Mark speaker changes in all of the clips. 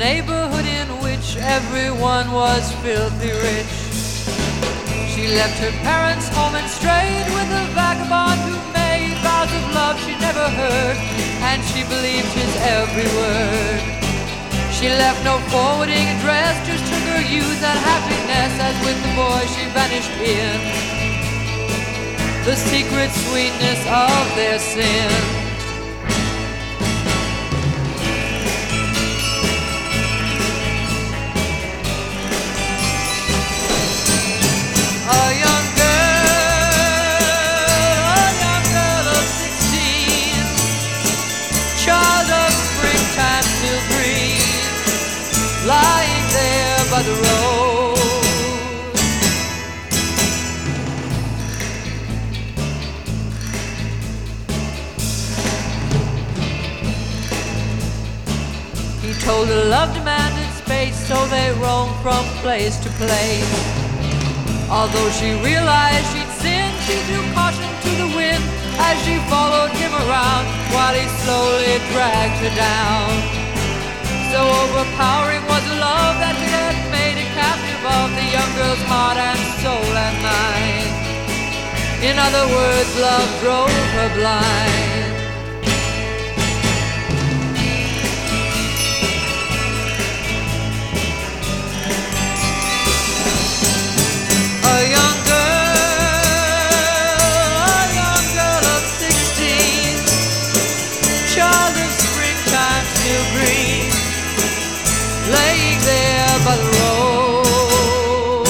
Speaker 1: neighborhood in which everyone was filthy rich. She left her parents' home and strayed with a vagabond who made vows of love she never heard, and she believed his every word. She left no forwarding address, just took her youth and happiness. As with the boy she vanished in the secret sweetness of their sin. A young girl of 16, child of springtime still green, lying there by the road. He told her love demanded space, so they roamed from place to place. Although she realized she'd sinned, she threw caution to the wind as she followed him around while he slowly dragged her down. So overpowering was the love that he had made a captive of the young girl's heart and soul and mind. In other words, love drove her blind. A young girl of 16, child of springtime still green, laying there by the road.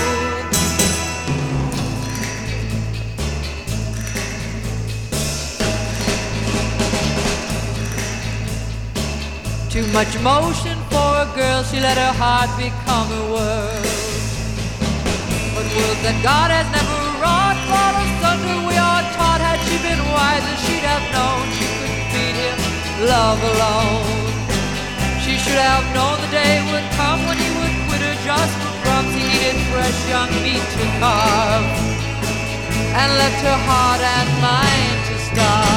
Speaker 1: Too much emotion for a girl, she let her heart become her world. But worlds that God has never wrought fall asunder, we are taught. Had she been wiser, she'd have known she couldn't feed him love alone. She should have known the day would come when he would quit her just for crumbs. He needed fresh young meat to carve and left her heart and mind to starve.